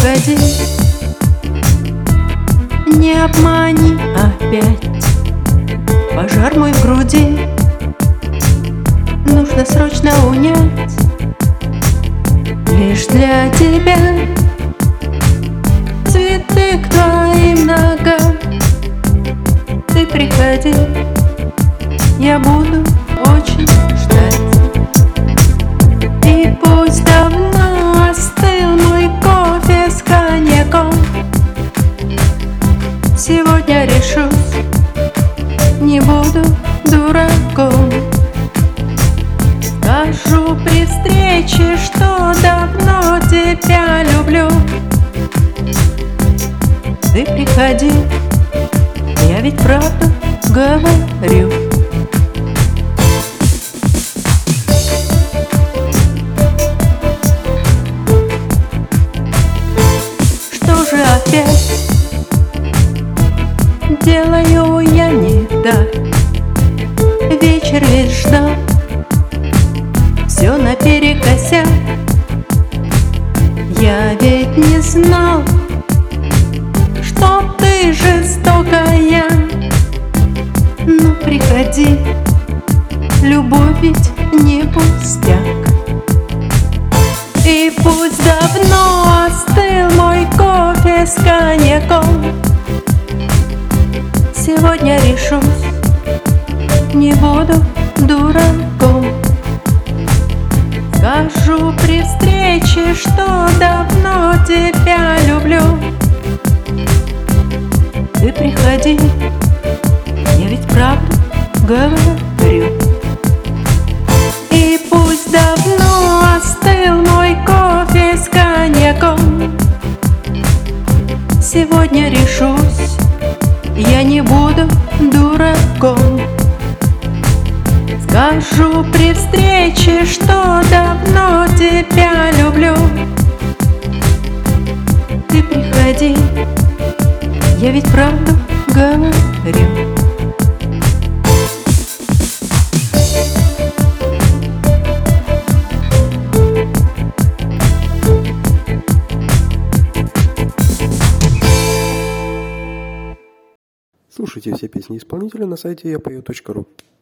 приходи, не обмани опять. Пожар мой в груди нужно срочно унять. Лишь для тебя цветы к твоим ногам. Ты приходи, я буду очень ждать. И пусть давно остыл мой кофе с коньяком, сегодня решусь, не буду дураком. Скажу при встрече, что давно тебя люблю. Ты приходи, я ведь правду говорю. Что же опять делаю я не так? Вечер ведь ждал, все наперекосяк. Я ведь не знал, что ты жестокая. Ну приходи, любовь ведь не пустяк. И пусть давно остыл мой кофе с коньяком, сегодня решусь, не буду дураком. Скажу при встрече, что давно тебя люблю. Ты приходи, я ведь правду говорю. И пусть давно остыл мой кофе с коньяком, сегодня решусь, я не буду дураком. Скажу при встрече, что давно тебя люблю. Ты приходи, я ведь правду говорю. Слушайте все песни исполнителя на сайте yapою.ru.